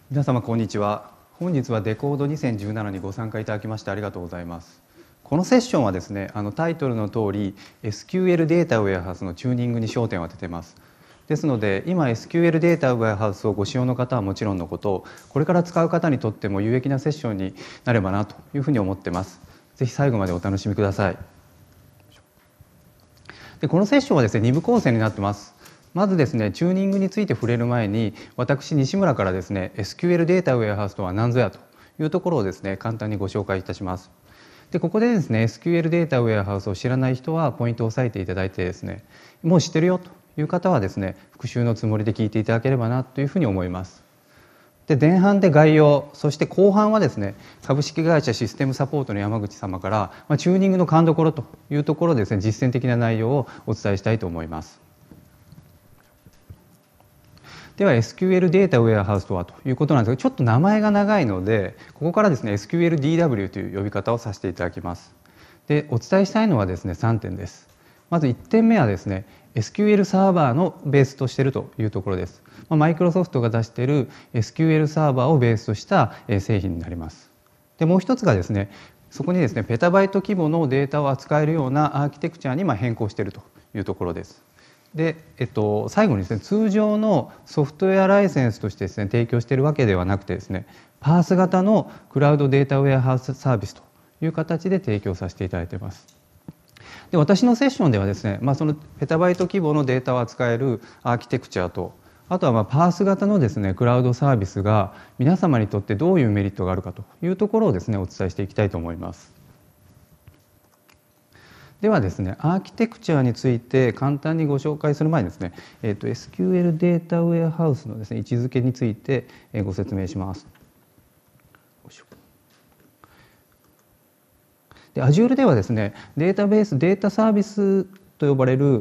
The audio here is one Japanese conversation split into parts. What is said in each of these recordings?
皆様こんにちは。本日はデコード2017にご参加いただきましてありがとうございます。このセッションはですね、タイトルの通り SQL データウェアハウスのチューニングに焦点を当てています。ですので今 SQL データウェアハウスをご使用の方はもちろんのこと、これから使う方にとっても有益なセッションになればなというふうに思っています。ぜひ最後までお楽しみください。でこのセッションはですね、2部構成になっています。まずですね、チューニングについて触れる前に、私西村からですね SQL データウェアハウスとは何ぞやというところをですね簡単にご紹介いたします。でここでですね SQL データウェアハウスを知らない人はポイントを押さえていただいてですね、もう知ってるよという方はですね復習のつもりで聞いていただければなというふうに思います。で前半で概要、そして後半はですね株式会社システムサポートの山口様から、チューニングの勘どころというところですね、実践的な内容をお伝えしたいと思います。では SQL データウェアハウスとはということなんですが、ちょっと名前が長いのでここからですね SQLDW という呼び方をさせていただきます。でお伝えしたいのはですね3点です。まず1点目はですね SQL サーバーのベースとしているというところです。マイクロソフトが出している SQL サーバーをベースとした製品になります。でもう一つがですね、そこにですねペタバイト規模のデータを扱えるようなアーキテクチャに変更しているというところです。で最後にですね、通常のソフトウェアライセンスとしてですね提供しているわけではなくてですね、パース型のクラウドデータウェアハウスサービスという形で提供させていただいています。で私のセッションではですね、そのペタバイト規模のデータを扱えるアーキテクチャと、あとはパース型のですねクラウドサービスが皆様にとってどういうメリットがあるかというところをですねお伝えしていきたいと思います。ではですね、アーキテクチャについて簡単にご紹介する前にですね、SQL データウェアハウスのですね位置づけについてご説明します。で Azure ではですね、データベースデータサービスと呼ばれる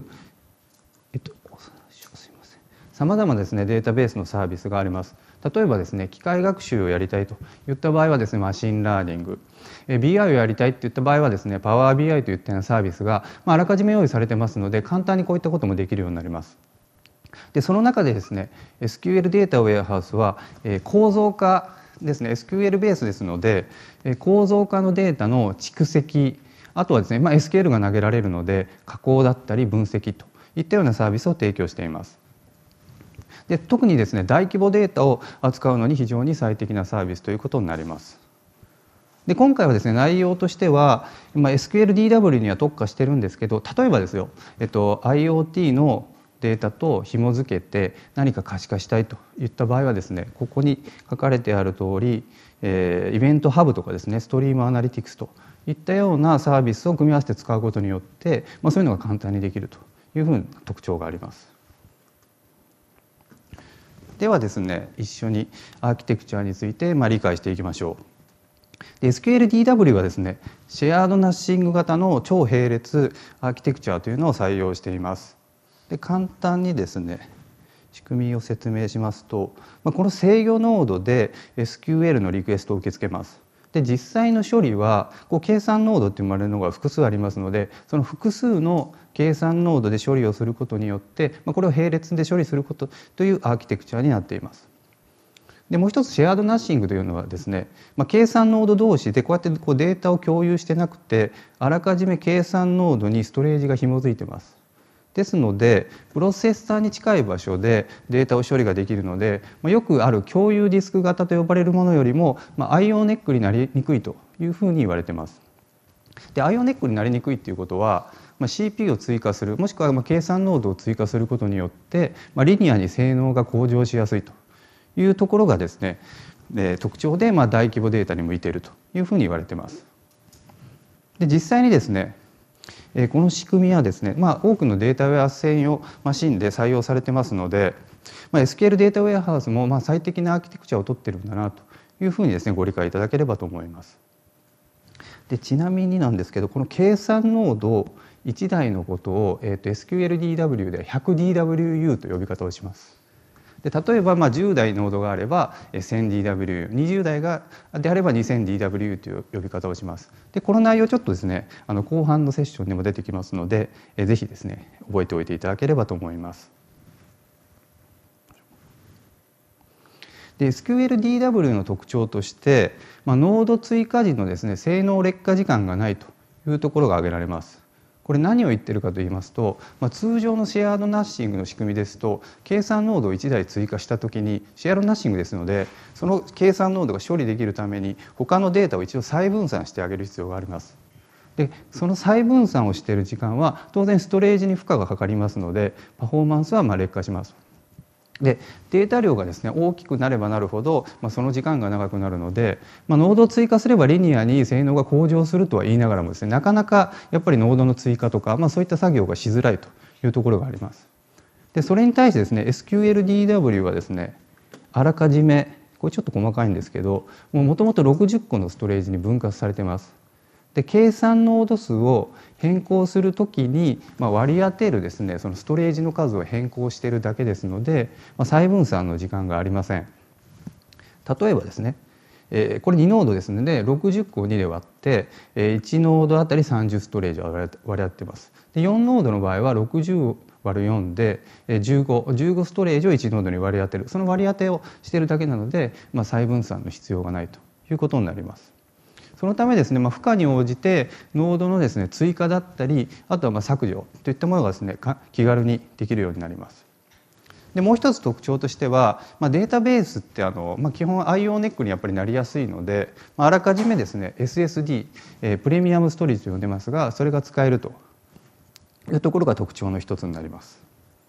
さまざまですねデータベースのサービスがあります。例えばですね、機械学習をやりたいといった場合はですねマシンラーニング、BI をやりたいといった場合はですねパワー BI といったようなサービスが、あらかじめ用意されてますので、簡単にこういったこともできるようになります。でその中でですね SQL データウェアハウスは構造化ですね、 SQL ベースですので構造化のデータの蓄積、あとはですね、SQL が投げられるので加工だったり分析といったようなサービスを提供しています。で特にですね大規模データを扱うのに非常に最適なサービスということになります。で今回はですね内容としては、SQLDW には特化してるんですけど、例えばですよ、IoT のデータと紐付けて何か可視化したいといった場合はですね、ここに書かれてある通り、イベントハブとかですねストリームアナリティクスといったようなサービスを組み合わせて使うことによって、そういうのが簡単にできるというふうな特徴があります。ではですね、一緒にアーキテクチャについて理解していきましょう。で SQLDW はですね、シェアードナッシング型の超並列アーキテクチャというのを採用しています。で簡単にですね仕組みを説明しますと、この制御ノードで SQL のリクエストを受け付けます。で実際の処理は計算ノードと呼ばれるのが複数ありますので、その複数の計算ノードで処理をすることによって、これを並列で処理することというアーキテクチャになっています。でもう一つシェアードナッシングというのはですね、計算ノード同士でこうやってデータを共有してなくて、あらかじめ計算ノードにストレージが紐づいています。ですのでプロセッサーに近い場所でデータを処理ができるので、よくある共有ディスク型と呼ばれるものよりも IO ネックになりにくいというふうに言われています。で IO ネックになりにくいということは、CPU を追加する、もしくは計算ノードを追加することによって、リニアに性能が向上しやすいというところがですね、特徴で大規模データに向いているというふうに言われています。で実際にですねこの仕組みはですね、多くのデータウェア専用マシンで採用されてますので、SQL データウェアハウスも最適なアーキテクチャを取ってるんだなというふうにですねご理解いただければと思います。でちなみになんですけど、この計算ノード1台のことを、SQLDW で 100DWU と呼び方をします。で例えば10台ノードがあれば 1000DW、 20台であれば 2000DW という呼び方をします。でこの内容ちょっとですね後半のセッションにも出てきますので、ぜひですね覚えておいていただければと思います。 で SQLDW の特徴として、ノード追加時のですね性能劣化時間がないというところが挙げられます。これ何を言ってるかと言いますと、通常のシェアードナッシングの仕組みですと、計算ノードを1台追加したときにシェアードナッシングですので、その計算ノードが処理できるために他のデータを一度再分散してあげる必要があります。でその再分散をしている時間は当然ストレージに負荷がかかりますので、パフォーマンスは劣化します。でデータ量がですね大きくなればなるほど、その時間が長くなるので、ノードを追加すればリニアに性能が向上するとは言いながらもですね、なかなかやっぱりノードの追加とか、そういった作業がしづらいというところがあります。でそれに対してですね SQLDW はですね、あらかじめこれちょっと細かいんですけど、もともと60個のストレージに分割されています。で計算ノード数を変更するときに、割り当てるですねそのストレージの数を変更しているだけですので、再分散の時間がありません。例えばですね、これ2ノードですので60個を2で割って1ノードあたり30ストレージを割り当てます。で4ノードの場合は60割る4で15ストレージを1ノードに割り当てる、その割り当てをしているだけなので、再分散の必要がないということになります。そのためですね、負荷に応じてノードのですね追加だったり、あとは削除といったものがですね気軽にできるようになります。でもう一つ特徴としては、データベースって基本 IO ネックにやっぱりなりやすいので、あらかじめですね SSD、プレミアムストレージと呼んでますが、それが使えるというところが特徴の一つになります。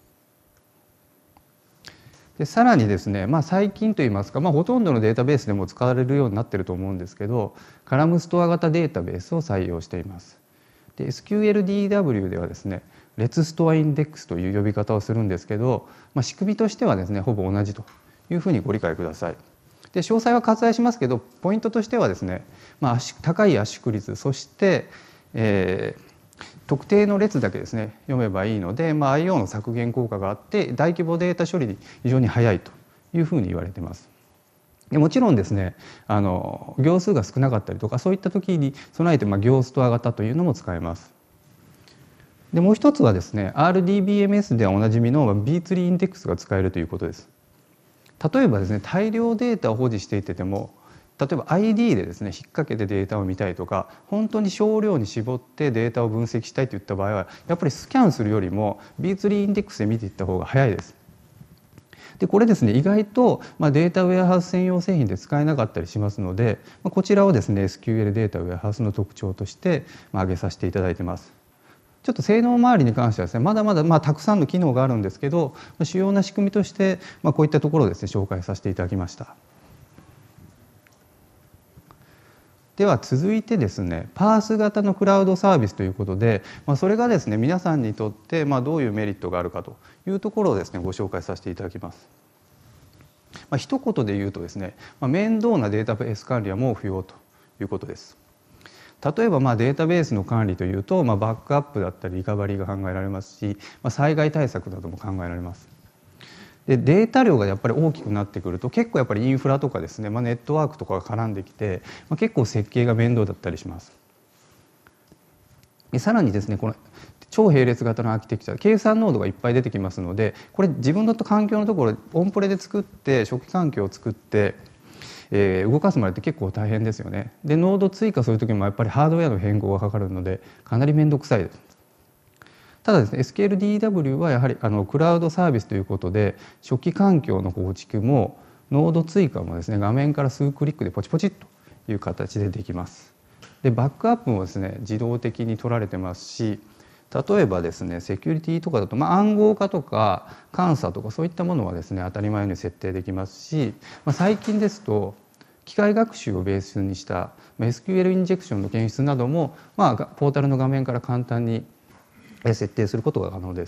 でさらにですね、最近といいますか、ほとんどのデータベースでも使われるようになっていると思うんですけど、カラムストア型データベースを採用しています。で SQLDW ではですね、列ストアインデックスという呼び方をするんですけど、仕組みとしてはですねほぼ同じというふうにご理解ください。で詳細は割愛しますけど、ポイントとしてはですね、高い圧縮率、そして、特定の列だけですね読めばいいので、IO の削減効果があって大規模データ処理に非常に早いというふうに言われています。でもちろんですね行数が少なかったりとか、そういった時に備えて行ストア型というのも使えます。でもう一つはですね RDBMS ではおなじみの B3 インデックスが使えるということです。例えばですね大量データを保持していても、例えば ID でですね引っ掛けてデータを見たいとか、本当に少量に絞ってデータを分析したいといった場合は、やっぱりスキャンするよりも B3 インデックスで見ていった方が早いです。でこれですね意外とデータウェアハウス専用製品で使えなかったりしますので、こちらをですね SQL データウェアハウスの特徴として挙げさせていただいています。ちょっと性能周りに関してはですねまだまだたくさんの機能があるんですけど、主要な仕組みとしてこういったところをですね紹介させていただきました。では続いてですねパース型のクラウドサービスということで、それがですね皆さんにとってどういうメリットがあるかというところをですねご紹介させていただきます。一言で言うとですね、面倒なデータベース管理はもう不要ということです。例えばデータベースの管理というと、バックアップだったりリカバリーが考えられますし、災害対策なども考えられます。でデータ量がやっぱり大きくなってくると、結構やっぱりインフラとかですね、ネットワークとかが絡んできて、結構設計が面倒だったりします。でさらにですねこの超並列型のアーキテクチャ、計算ノードがいっぱい出てきますので、これ自分の環境のところオンプレで作って初期環境を作って動かすまでって結構大変ですよね。でノード追加する時もやっぱりハードウェアの変更がかかるのでかなり面倒くさいです。ただですね SQLDW はやはりクラウドサービスということで、初期環境の構築もノード追加もですね画面から数クリックでポチポチッという形でできます。でバックアップもですね自動的に取られてますし、例えばですねセキュリティとかだと、暗号化とか監査とかそういったものはですね当たり前に設定できますし、最近ですと機械学習をベースにした SQL インジェクションの検出なども、ポータルの画面から簡単に設定することが可能です。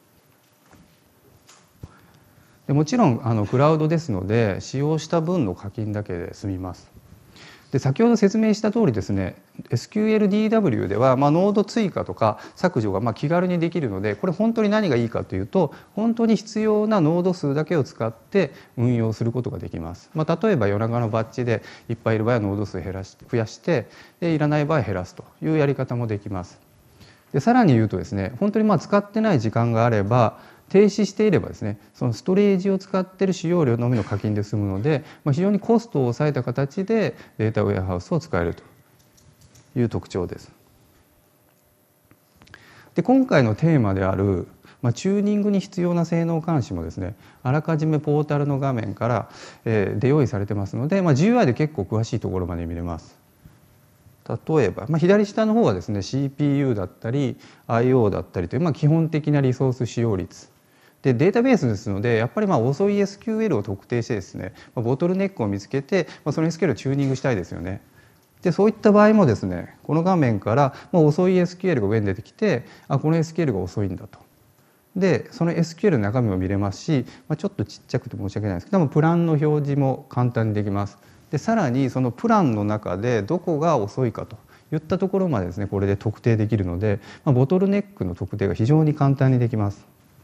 でもちろんクラウドですので使用した分の課金だけで済みます。で先ほど説明した通りですね SQLDW では、ノード追加とか削除が気軽にできるので、これ本当に何がいいかというと、本当に必要なノード数だけを使って運用することができます。例えば夜中のバッチでいっぱいいる場合はノード数増やしてでいらない場合は減らすというやり方もできます。でさらに言うとですね本当に使ってない時間があれば停止していればですね、そのストレージを使っている使用量のみの課金で済むので、非常にコストを抑えた形でデータウェアハウスを使えるという特徴です。で、今回のテーマであるチューニングに必要な性能監視もですね、あらかじめポータルの画面からで用意されてますので、GUI で結構詳しいところまで見れます。例えば、左下の方はですね CPU だったり IO だったりという、基本的なリソース使用率で、データベースですのでやっぱり遅い SQL を特定してですね、ボトルネックを見つけて、その SQL をチューニングしたいですよね。でそういった場合もですね、この画面から遅い SQL が上に出てきて、この SQL が遅いんだと。でその SQL の中身も見れますし、ちょっとちっちゃくて申し訳ないですけども、プランの表示も簡単にできます。でさらにそのプランの中でどこが遅いかといったところまでですね、これで特定できるので、ボトルネックの特定が非常に簡単にできます。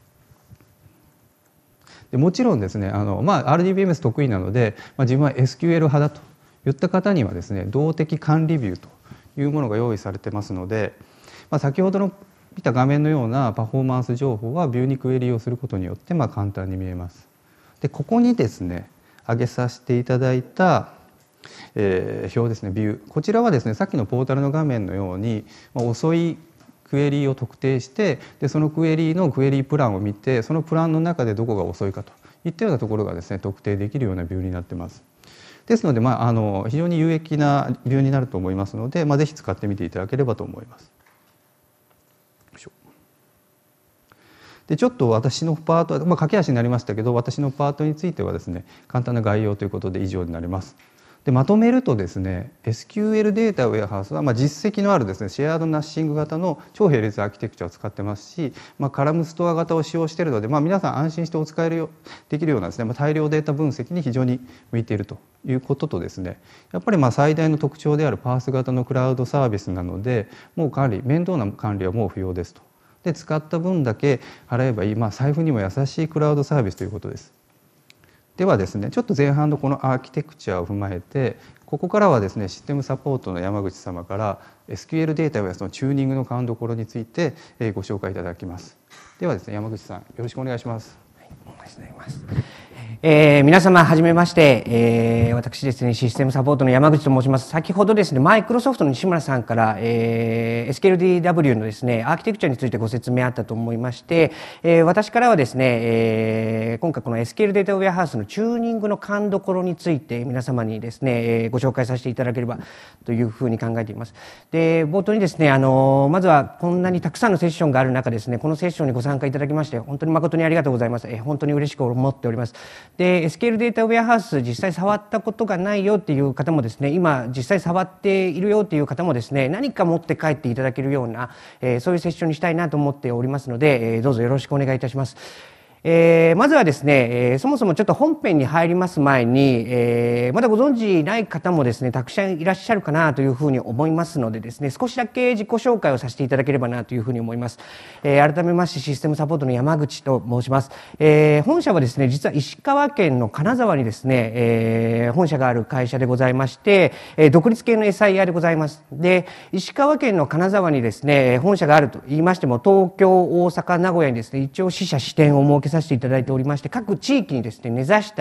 でもちろんですね、RDBMS 得意なので、自分は SQL 派だといった方にはですね、動的管理ビューというものが用意されてますので、先ほどの見た画面のようなパフォーマンス情報はビューにクエリをすることによって簡単に見えます。でここにですね挙げさせていただいた表ですね、ビュー。こちらはですね、さっきのポータルの画面のように、遅いクエリを特定して、でそのクエリのクエリプランを見て、そのプランの中でどこが遅いかといったようなところがですね、特定できるようなビューになってます。ですので、非常に有益なビューになると思いますので、ぜひ使ってみていただければと思います。でちょっと私のパート、駆け足になりましたけど、私のパートについてはですね、簡単な概要ということで以上になります。でまとめるとですね、 SQL データウェアハウスは実績のあるですね、シェアードナッシング型の超並列アーキテクチャを使ってますし、カラムストア型を使用しているので、皆さん安心してお使いできるようなですね、大量データ分析に非常に向いているということとですね、やっぱり最大の特徴であるパース型のクラウドサービスなので、もう面倒な管理はもう不要ですと。で使った分だけ払えばいい、財布にも優しいクラウドサービスということです。ではですね、ちょっと前半のこのアーキテクチャを踏まえて、ここからはですね、システムサポートの山口様から SQL データウェアのチューニングの勘どころについてご紹介いただきます。ではですね、山口さんよろしくお願いします。 はい、お願いします。皆様はじめまして、私ですね、システムサポートの山口と申します。先ほどですね、マイクロソフトの西村さんから、SQLDW のですね、アーキテクチャについてご説明あったと思いまして、私からはですね、今回この SQL データウェアハウスのチューニングの勘どころについて皆様にですね、ご紹介させていただければというふうに考えています。で、冒頭にですね、まずはこんなにたくさんのセッションがある中ですね、このセッションにご参加いただきまして本当に誠にありがとうございます。本当に嬉しく思っております。で SQL データウェアハウス実際触ったことがないよっていう方もですね、今実際触っているよっていう方もですね、何か持って帰っていただけるような、そういうセッションにしたいなと思っておりますので、どうぞよろしくお願いいたします。まずはですね、そもそもちょっと本編に入ります前に、まだご存知ない方もですね、たくさんいらっしゃるかなというふうに思いますのでですね、少しだけ自己紹介をさせていただければなというふうに思います。改めましてシステムサポートの山口と申します。本社はですね、実は石川県の金沢にですね、本社がある会社でございまして、独立系の SIR でございます。で、石川県の金沢にですね、本社があると言いましても、東京、大阪、名古屋にですね、一応支社支店を設けさせていただいておりまして、各地域にですね根ざした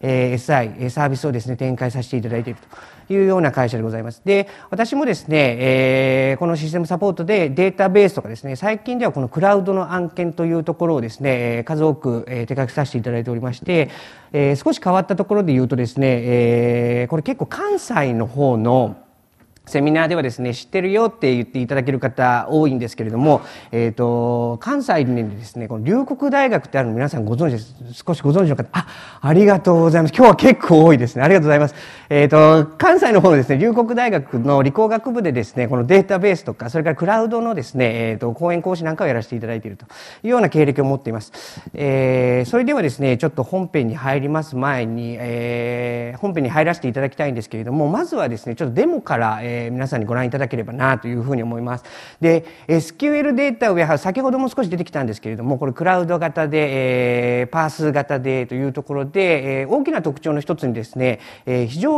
SI サービスをですね展開させていただいているというような会社でございます。で、私もですね、このシステムサポートでデータベースとかですね、最近ではこのクラウドの案件というところをですね、数多く手掛けさせていただいておりまして、少し変わったところで言うとですね、これ結構関西の方のセミナーではですね、知ってるよって言っていただける方多いんですけれども、関西にですね、この龍谷大学ってあるの皆さんご存知です。少しご存知の方、ありがとうございます。今日は結構多いですね。ありがとうございます。関西の方のですね、龍谷大学の理工学部でですね、このデータベースとか、それからクラウドのですね、講演講師なんかをやらせていただいているというような経歴を持っています。それではですね、ちょっと本編に入ります前に、本編に入らせていただきたいんですけれども、まずはですね、ちょっとデモから、皆さんにご覧いただければなというふうに思います。で、SQL データウェアハウス、先ほども少し出てきたんですけれども、これクラウド型で、パース型でというところで、大きな特徴の一つにですね、非常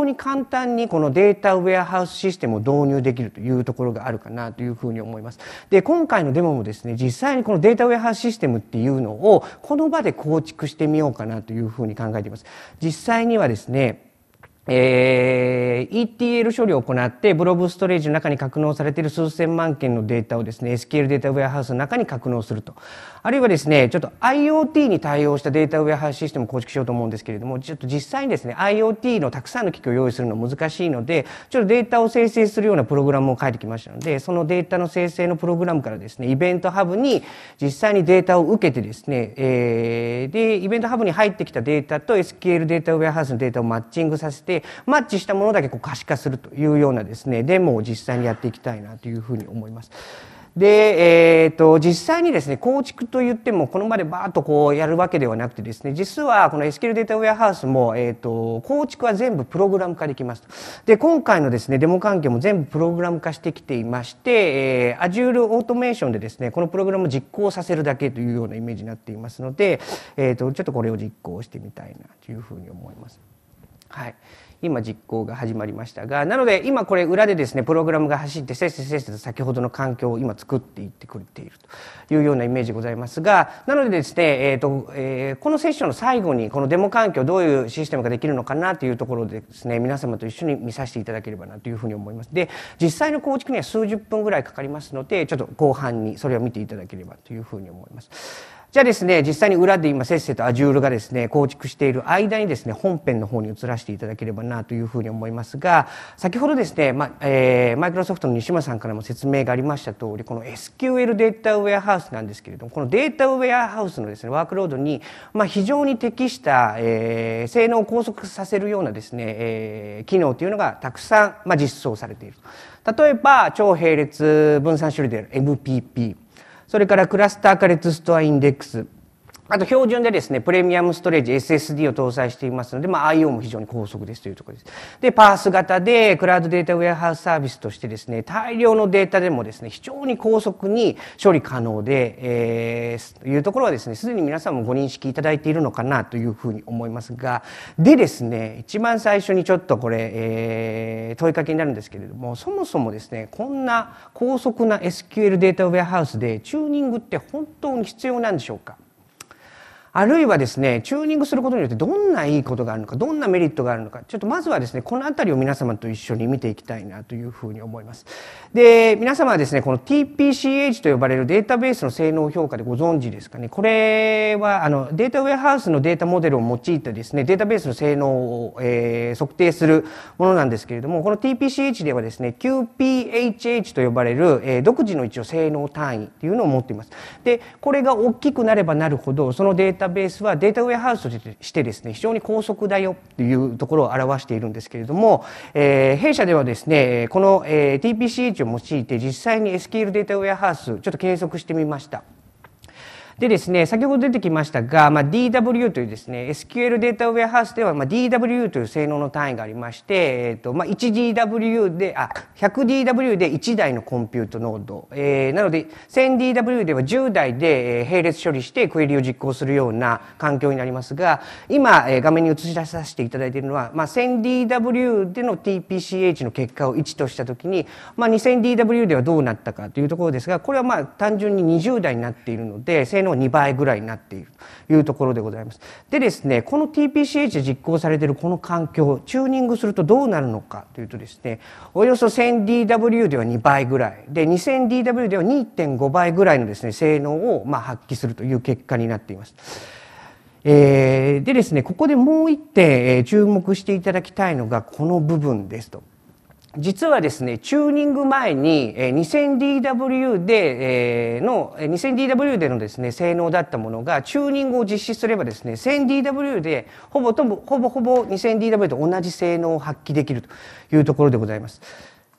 常に簡単にこのデータウェアハウスシステムを導入できるというところがあるかなというふうに思います。で、今回のデモもですね、実際にこのデータウェアハウスシステムっていうのをこの場で構築してみようかなというふうに考えています。実際にはですね、ETL 処理を行ってブロブストレージの中に格納されている数千万件のデータをですね SQL データウェアハウスの中に格納すると、あるいはですねちょっと IoT に対応したデータウェアハウスシステムを構築しようと思うんですけれども、ちょっと実際にですね IoT のたくさんの機器を用意するのは難しいので、ちょっとデータを生成するようなプログラムを書いてきましたので、そのデータの生成のプログラムからですねイベントハブに実際にデータを受けてですね、でイベントハブに入ってきたデータと SQL データウェアハウスのデータをマッチングさせて、マッチしたものだけ可視化するというようなですねデモを実際にやっていきたいなというふうに思います。で、実際にですね構築といってもこの場でバーッとこうやるわけではなくてですね、実はこの SQL データウェアハウスも、構築は全部プログラム化できます。で、今回のですねデモ環境も全部プログラム化してきていまして、Azure オートメーションでですねこのプログラムを実行させるだけというようなイメージになっていますので、ちょっとこれを実行してみたいなというふうに思います。はい。今実行が始まりましたが、なので今これ裏でですねプログラムが走ってせっせと先ほどの環境を今作っていってくれているというようなイメージございますが、なのでですね、このセッションの最後にこのデモ環境どういうシステムができるのかなというところでですね皆様と一緒に見させていただければなというふうに思います。で、実際の構築には数十分ぐらいかかりますので、ちょっと後半にそれを見ていただければというふうに思います。じゃあですね、実際に裏で今せっせと Azure がですね構築している間にですね本編の方に移らせていただければなというふうに思いますが、先ほどですね、マイクロソフトの西村さんからも説明がありました通り、この SQL データウェアハウスなんですけれども、このデータウェアハウスのですねワークロードに非常に適した、性能を高速させるようなですね、機能というのがたくさん、実装されている。例えば超並列分散処理である MPP、それからクラスター化列ストアインデックス、あと標準でですねプレミアムストレージ SSD を搭載していますので、IO も非常に高速ですというところです。で、パース型でクラウドデータウェアハウスサービスとしてですね大量のデータでもですね非常に高速に処理可能で、というところはですねすでに皆さんもご認識いただいているのかなというふうに思いますが、でですね一番最初にちょっとこれ、問いかけになるんですけれども、そもそもですねこんな高速な SQL データウェアハウスでチューニングって本当に必要なんでしょうか。あるいはですねチューニングすることによってどんないいことがあるのか、どんなメリットがあるのか、ちょっとまずはですねこのあたりを皆様と一緒に見ていきたいなというふうに思います。で、皆様はですねこの TPCH と呼ばれるデータベースの性能評価でご存知ですかね。これはデータウェアハウスのデータモデルを用いてですねデータベースの性能を、測定するものなんですけれども、この TPCH ではですね QPHH と呼ばれる、独自の一応性能単位というのを持っています。で、これが大きくなればなるほどそのデータベースはデータウェアハウスとしてですね非常に高速だよというところを表しているんですけれども、弊社ではですねこの、TPCH を用いて実際に SQL データウェアハウスちょっと計測してみました。でですね、先ほど出てきましたが、DW というですね SQL データウェアハウスでは、DW という性能の単位がありまして、1DW で100DW で1台のコンピュートノード、なので 1000DW では10台で並列処理してクエリを実行するような環境になりますが、今画面に映し出させていただいているのは、1000DW での TPCH の結果を1としたときに、2000DW ではどうなったかというところですが、これは単純に20台になっているので性能2倍ぐらいになっているというところでございます。でですね、この TPCH で実行されているこの環境、チューニングするとどうなるのかというとですね、およそ 1000DW では2倍ぐらいで 2000DW では 2.5 倍ぐらいのですね性能を発揮するという結果になっています。でですね、ここでもう一点注目していただきたいのがこの部分ですと。実はですね、チューニング前に 2000DW で2000DW でのですね性能だったものがチューニングを実施すればですね 1000DW でほぼ 2000DW と同じ性能を発揮できるというところでございます。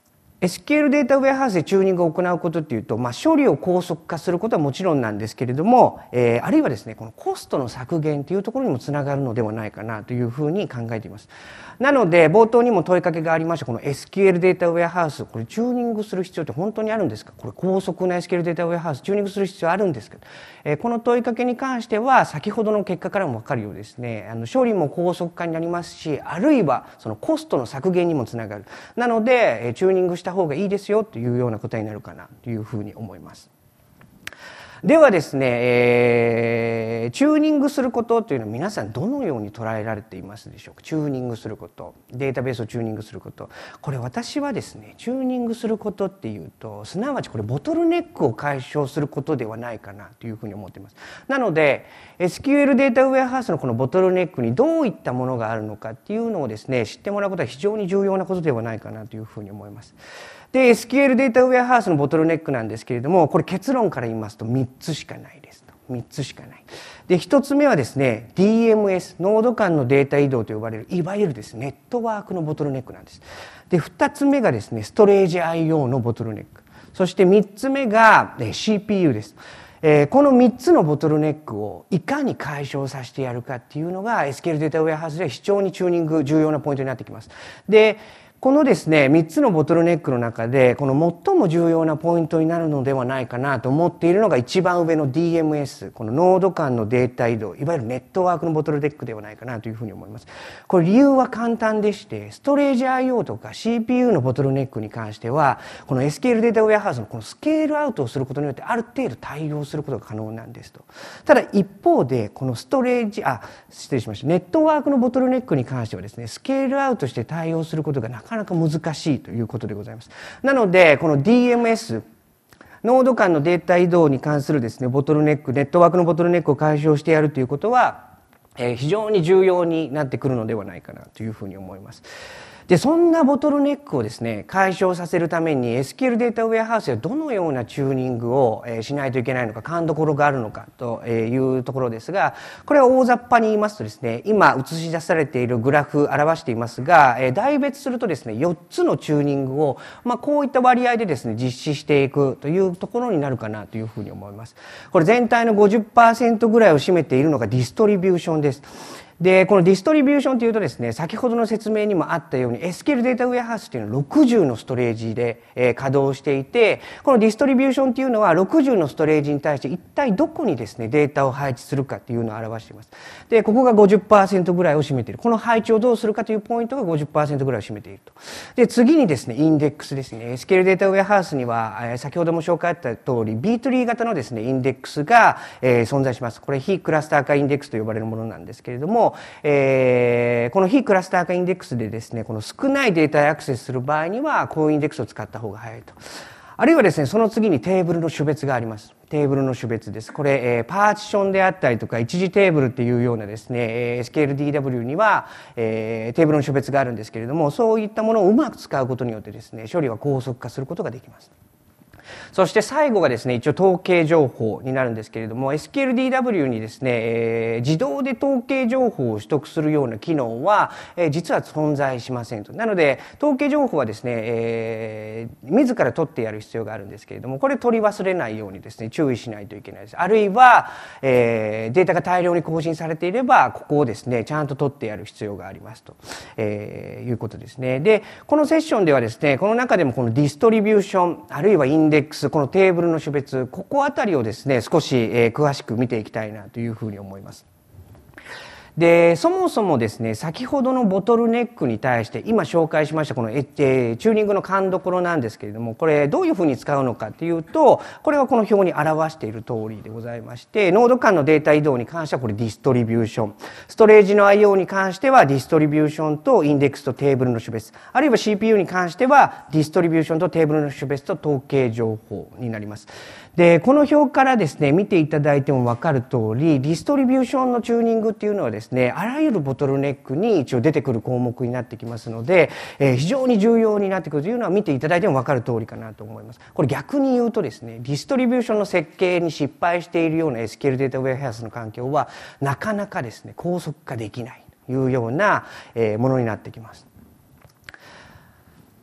SQL データウェアハウスでチューニングを行うことっていうと、処理を高速化することはもちろんなんですけれども、あるいはですねこのコストの削減というところにもつながるのではないかなというふうに考えています。なので冒頭にも問いかけがありましたこの SQL データウェアハウス、これチューニングする必要って本当にあるんですか、これ高速な SQL データウェアハウスチューニングする必要あるんですか、この問いかけに関しては先ほどの結果からも分かるようですね、処理も高速化になりますし、あるいはそのコストの削減にもつながる。なのでチューニングした方がいいですよというような答えになるかなというふうに思います。ではですね、チューニングすることというのは皆さんどのように捉えられていますでしょうか。チューニングすること、データベースをチューニングすること、これ私はですねチューニングすることっていうとすなわちこれボトルネックを解消することではないかなというふうに思っています。なので SQL データウェアハウスのこのボトルネックにどういったものがあるのかっていうのをですね知ってもらうことは非常に重要なことではないかなというふうに思います。で SQL データウェアハウスのボトルネックなんですけれども、これ結論から言いますと3つしかないですと。3つしかない。で1つ目はですね DMS ノード間のデータ移動と呼ばれるいわゆるですねネットワークのボトルネックなんです。で2つ目がですねストレージ IO のボトルネック、そして3つ目が CPU です。この3つのボトルネックをいかに解消させてやるかっていうのが SQL データウェアハウスで非常にチューニング重要なポイントになってきます。でこのですね3つのボトルネックの中でこの最も重要なポイントになるのではないかなと思っているのが一番上の DMS、 このノード間のデータ移動、いわゆるネットワークのボトルネックではないかなというふうに思います。これ理由は簡単でして、ストレージ IO とか CPU のボトルネックに関してはこの SQL データウェアハウスのこのスケールアウトをすることによってある程度対応することが可能なんですと。ただ一方でこのネットワークのボトルネックに関してはですねスケールアウトして対応することがなかなか難しいということでございます。なのでこの DMS ノード間のデータ移動に関するですねボトルネック、ネットワークのボトルネックを解消してやるということは非常に重要になってくるのではないかなというふうに思います。でそんなボトルネックをですね解消させるために SQL データウェアハウスではどのようなチューニングをしないといけないのか、勘どころがあるのかというところですが、これは大雑把に言いますとですね今映し出されているグラフ表していますが、代別するとですね4つのチューニングをこういった割合でですね実施していくというところになるかなというふうに思います。これ全体の 50% ぐらいを占めているのがディストリビューションです。でこのディストリビューションというとですね先ほどの説明にもあったように SQL データウェアハウスというのは60のストレージで稼働していて、このディストリビューションというのは60のストレージに対して一体どこにですねデータを配置するかというのを表しています。でここが 50% ぐらいを占めている。この配置をどうするかというポイントが 50% ぐらいを占めていると。で次にですねインデックスですね。 SQL データウェアハウスには先ほども紹介あった通り B-tree 型のですねインデックスが存在します。これ非クラスター化インデックスと呼ばれるものなんですけれども、この非クラスター化インデックスでですねこの少ないデータにアクセスする場合にはこういうインデックスを使った方が早いと。あるいはですねその次にテーブルの種別があります。テーブルの種別です。これパーティションであったりとか一時テーブルっていうようなですね SQLDW にはテーブルの種別があるんですけれども、そういったものをうまく使うことによってですね処理は高速化することができます。そして最後がですね一応統計情報になるんですけれども、 SQLDW にですね自動で統計情報を取得するような機能は実は存在しませんと。なので統計情報はですね自ら取ってやる必要があるんですけれども、これ取り忘れないようにですね注意しないといけないです。あるいはデータが大量に更新されていればここをですねちゃんと取ってやる必要がありますということですね。でこのセッションではですねこの中でもこのディストリビューションあるいはインデックス、このテーブルの種別、ここあたりをですね少し詳しく見ていきたいなというふうに思います。でそもそもですね先ほどのボトルネックに対して今紹介しましたこのチューニングの勘どころなんですけれども、これどういうふうに使うのかというと、これはこの表に表している通りでございまして、ノード間のデータ移動に関してはこれディストリビューション、ストレージの IO に関してはディストリビューションとインデックスとテーブルの種別、あるいは CPU に関してはディストリビューションとテーブルの種別と統計情報になります。でこの表からですね見ていただいても分かる通り、ディストリビューションのチューニングっていうのはですねあらゆるボトルネックに一応出てくる項目になってきますので、非常に重要になってくるというのは見ていただいても分かる通りかなと思います。これ逆に言うとですねディストリビューションの設計に失敗しているような SQL データウェアハウスの環境はなかなかですね高速化できないというようなものになってきます。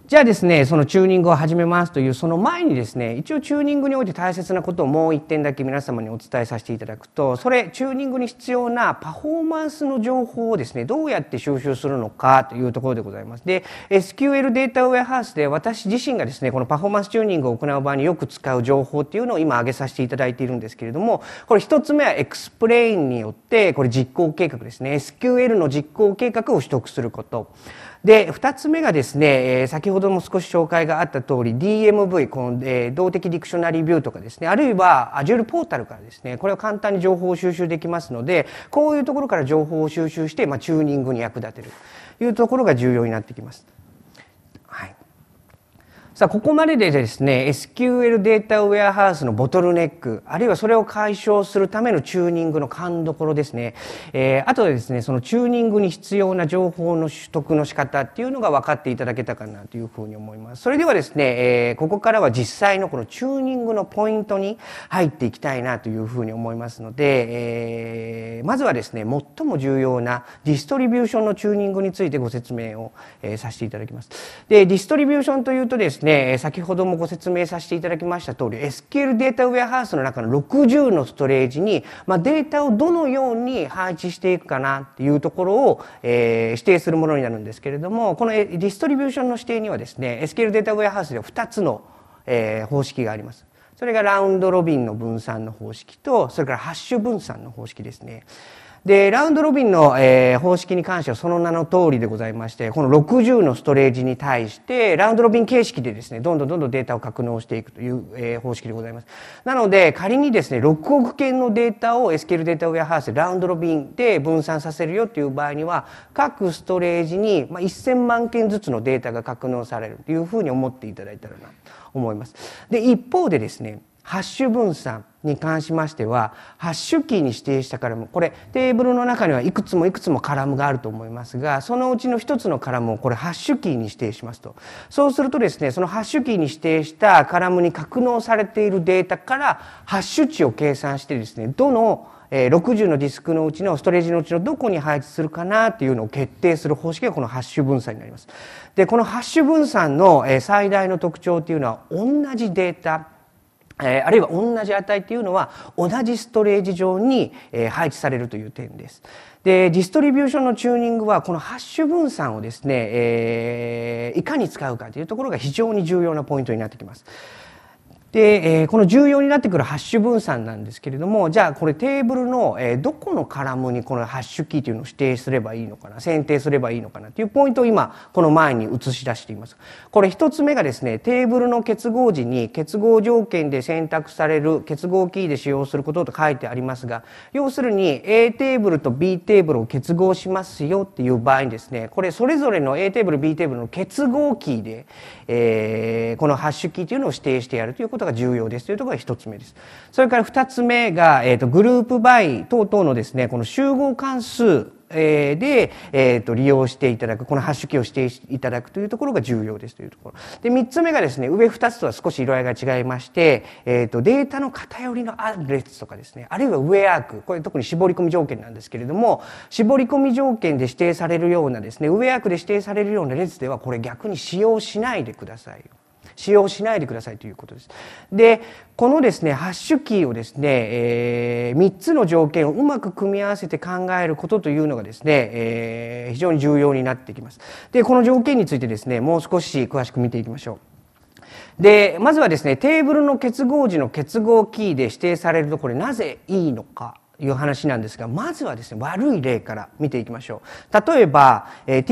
じゃあですね、そのチューニングを始めますというその前にですね、一応チューニングにおいて大切なことをもう1点だけ皆様にお伝えさせていただくと、それチューニングに必要なパフォーマンスの情報をですね、どうやって収集するのかというところでございます。で、SQL データウェアハウスで私自身がですね、このパフォーマンスチューニングを行う場合によく使う情報っていうのを今挙げさせていただいているんですけれども、これ1つ目はエクスプレインによってこれ実行計画ですね、SQL の実行計画を取得すること。で2つ目がですね、先ほども少し紹介があった通り DMV、この、動的ディクショナリービューとかですね、あるいは Azure ポータルからですね、これは簡単に情報を収集できますので、こういうところから情報を収集して、チューニングに役立てるというところが重要になってきます。はい。さあここまででですね、 SQL データウェアハウスのボトルネック、あるいはそれを解消するためのチューニングの勘どころですね、あとでですね、そのチューニングに必要な情報の取得の仕方っていうのが分かっていただけたかなというふうに思います。それではですね、ここからは実際のこのチューニングのポイントに入っていきたいなというふうに思いますので、まずはですね、最も重要なディストリビューションのチューニングについてご説明を、させていただきます。で、ディストリビューションというとですね、先ほどもご説明させていただきました通り SQL データウェアハウスの中の60のストレージに、データをどのように配置していくかなっていうところを、指定するものになるんですけれども、このディストリビューションの指定にはですね SQL データウェアハウスでは2つの、方式があります。それがラウンドロビンの分散の方式と、それからハッシュ分散の方式ですね。でラウンドロビンの、方式に関してはその名の通りでございまして、この60のストレージに対してラウンドロビン形式でですね、どんどんデータを格納していくという、方式でございます。なので仮にですね6億件のデータを SQL データウェアハウスでラウンドロビンで分散させるよという場合には、各ストレージに1000万件ずつのデータが格納されるというふうに思っていただいたらなと思います。で一方でですね、ハッシュ分散に関しましては、ハッシュキーに指定したカラム、これテーブルの中にはいくつもカラムがあると思いますが、そのうちの一つのカラムをこれハッシュキーに指定しますと、そうするとですね、そのハッシュキーに指定したカラムに格納されているデータからハッシュ値を計算してですね、どの60のディスクのうちのストレージのうちのどこに配置するかなっていうのを決定する方式がこのハッシュ分散になります。でこのハッシュ分散の最大の特徴っていうのは、同じデータあるいは同じ値っていうのは同じストレージ上に配置されるという点です。でディストリビューションのチューニングはこのハッシュ分散をですね、いかに使うかというところが非常に重要なポイントになってきます。でこの重要になってくるハッシュ分散なんですけれども、じゃあこれテーブルのどこのカラムにこのハッシュキーというのを指定すればいいのかな、選定すればいいのかなというポイントを今この前に映し出しています。これ一つ目がですね、テーブルの結合時に結合条件で選択される結合キーで使用することと書いてありますが、要するに A テーブルと B テーブルを結合しますよっていう場合にですね、これそれぞれの A テーブル B テーブルの結合キーで、このハッシュキーというのを指定してやるということが重要ですというところが1つ目です。それから2つ目が、グループバイ等々のですね、この集合関数で、利用していただく、このハッシュキーを指定していただくというところが重要ですというところで、3つ目がですね、上2つとは少し色合いが違いまして、データの偏りのある列とかですね、あるいはウェアーク、これ特に絞り込み条件なんですけれども、絞り込み条件で指定されるようなですね、ウェアークで指定されるような列ではこれ逆に使用しないでください。使用しないでくださいということです。でこのですねハッシュキーをですね、3つの条件をうまく組み合わせて考えることというのがですね、非常に重要になってきます。でこの条件についてですね、もう少し詳しく見ていきましょう。でまずはですね、テーブルの結合時の結合キーで指定されるとこれなぜいいのかいう話なんですが、まずはですね悪い例から見ていきましょう。例えば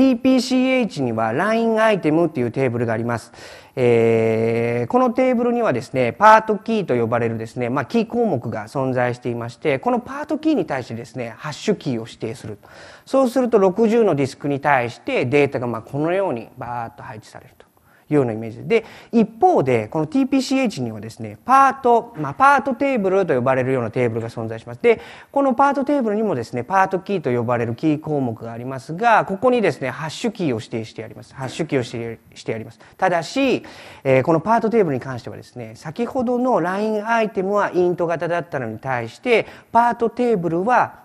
TPCH には LINE アイテムっていうテーブルがあります。このテーブルにはですねパートキーと呼ばれるですね、キー項目が存在していまして、このパートキーに対してですねハッシュキーを指定する。そうすると60のディスクに対してデータがこのようにバーッと配置されるというようなイメージで、一方でこの TPCH にはですねパートテーブルと呼ばれるようなテーブルが存在します。でこのパートテーブルにもですねパートキーと呼ばれるキー項目がありますが、ここにですねハッシュキーを指定してあります。ハッシュキーをしてあります。ただし、このパートテーブルに関してはですね、先ほどの LINE アイテムはイント型だったのに対してパートテーブルは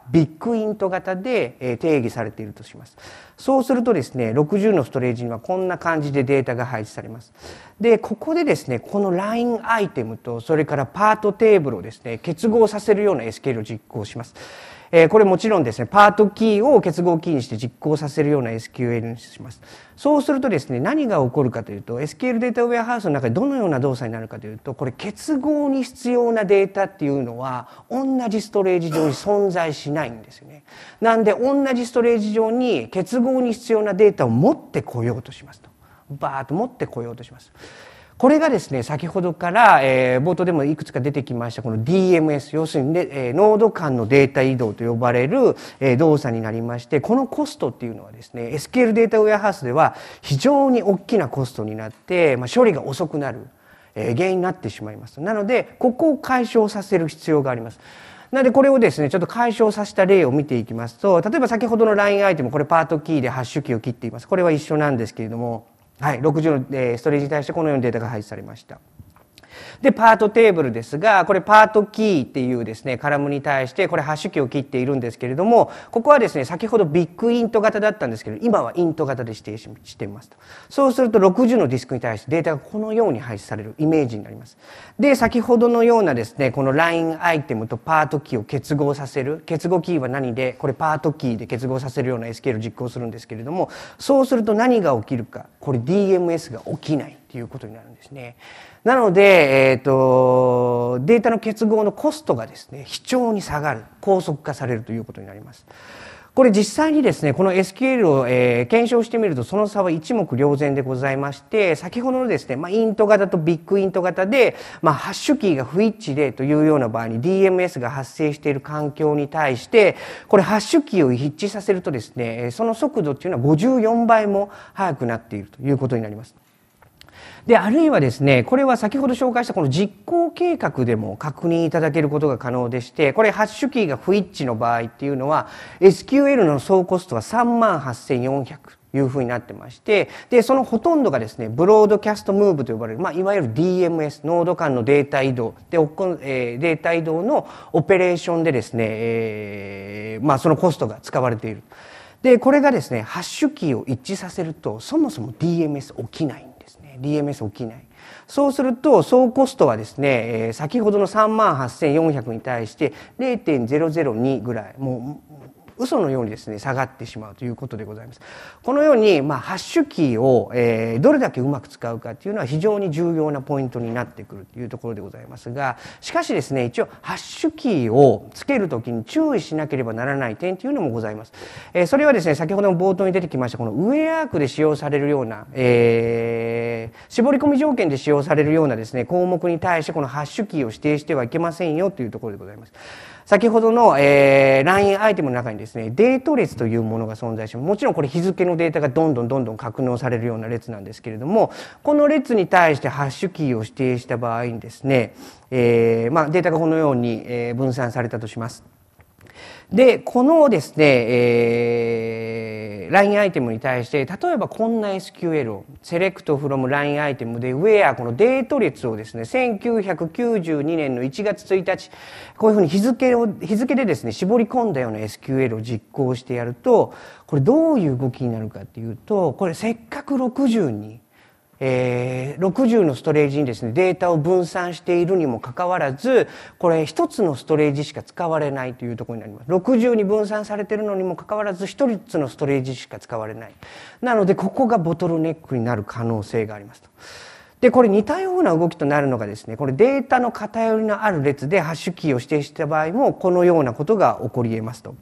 ビッグイント型で定義されているとします。そうするとですね、60のストレージにはこんな感じでデータが配置されます。で、ここでですね、このラインアイテムとそれからパートテーブルをですね、結合させるような SQL を実行します。これもちろんですね、パートキーを結合キーにして実行させるような SQL にします。そうするとですね、何が起こるかというと、SQL データウェアハウスの中でどのような動作になるかというと、これ結合に必要なデータっていうのは同じストレージ上に存在しないんですよね。なんで同じストレージ上に結合に必要なデータを持ってこようとしますと。バーッと持ってこようとします。これがですね、先ほどから、冒頭でもいくつか出てきましたこの DMS、要するに、ノード間のデータ移動と呼ばれる、動作になりまして、このコストっていうのはですね、SQL データウェアハウスでは非常に大きなコストになって、処理が遅くなる、原因になってしまいます。なので、ここを解消させる必要があります。なのでこれをですね、ちょっと解消させた例を見ていきますと、例えば先ほどの LINE アイテム、これパートキーでハッシュキーを切っています。これは一緒なんですけれども、はい、60のストレージに対してこのようにデータが配置されました。で、パートテーブルですが、これパートキーっていうですね、カラムに対してこれハッシュキーを切っているんですけれども、ここはですね、先ほどビッグイント型だったんですけど、今はイント型で指定していますと。そうすると60のディスクに対してデータがこのように配置されるイメージになります。で、先ほどのようなですね、この LINE アイテムとパートキーを結合させる。結合キーは何で、これパートキーで結合させるような SQL を実行するんですけれども、そうすると何が起きるか、これ DMS が起きないということになるんですね。なので、データの結合のコストがですね、非常に下がる、高速化されるということになります。これ実際にですね、この SQL を、検証してみるとその差は一目瞭然でございまして、先ほどのですね、イント型とビッグイント型で、ハッシュキーが不一致でというような場合に DMS が発生している環境に対して、これハッシュキーを一致させるとですね、その速度っていうのは54倍も速くなっているということになります。で、あるいはですね、これは先ほど紹介したこの実行計画でも確認いただけることが可能でして、これハッシュキーが不一致の場合っていうのは SQL の総コストは 38,400というふうになってまして、で、そのほとんどがですね、ブロードキャストムーブと呼ばれる、いわゆる DMS、ノード間のデータ移動で、データ移動のオペレーションでですね、そのコストが使われている。で、これがですね、ハッシュキーを一致させると、そもそも DMS 起きない。DMS 起きない。そうすると総コストはですね、先ほどの 38,400 に対して 0.002 ぐらい、もう嘘のようにですね下がってしまうということでございます。このように、ハッシュキーを、どれだけうまく使うかというのは非常に重要なポイントになってくるというところでございますが、しかしですね、一応ハッシュキーをつけるときに注意しなければならない点というのもございます。それはですね、先ほどの冒頭に出てきましたこのウェアークで使用されるような、絞り込み条件で使用されるようなですね項目に対してこのハッシュキーを指定してはいけませんよというところでございます。先ほどの、LINE アイテムの中にですね、デート列というものが存在します。もちろんこれ日付のデータがどんどん格納されるような列なんですけれども、この列に対してハッシュキーを指定した場合にですね、データがこのように、分散されたとします。で、このですね、LINE アイテムに対して、例えばこんな SQL を、Select from LINE アイテムで、where このデート列をですね、1992年の1月1日、こういうふうに日付でですね、絞り込んだような SQL を実行してやると、これどういう動きになるかっていうと、これせっかく60のストレージにですねデータを分散しているにもかかわらず、これ一つのストレージしか使われないというところになります。60に分散されているのにもかかわらず一つのストレージしか使われない。なのでここがボトルネックになる可能性がありますと。で、これ似たような動きとなるのがですね、これデータの偏りのある列でハッシュキーを指定した場合もこのようなことが起こり得ますと。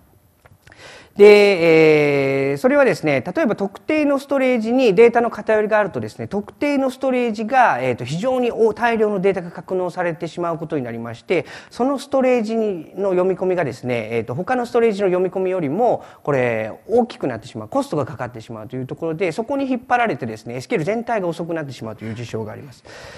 で、それはですね、例えば特定のストレージにデータの偏りがあるとですね、特定のストレージが、非常に大量のデータが格納されてしまうことになりまして、そのストレージの読み込みがですね、他のストレージの読み込みよりもこれ大きくなってしまう、コストがかかってしまうというところで、そこに引っ張られてですね、SQL 全体が遅くなってしまうという事象があります。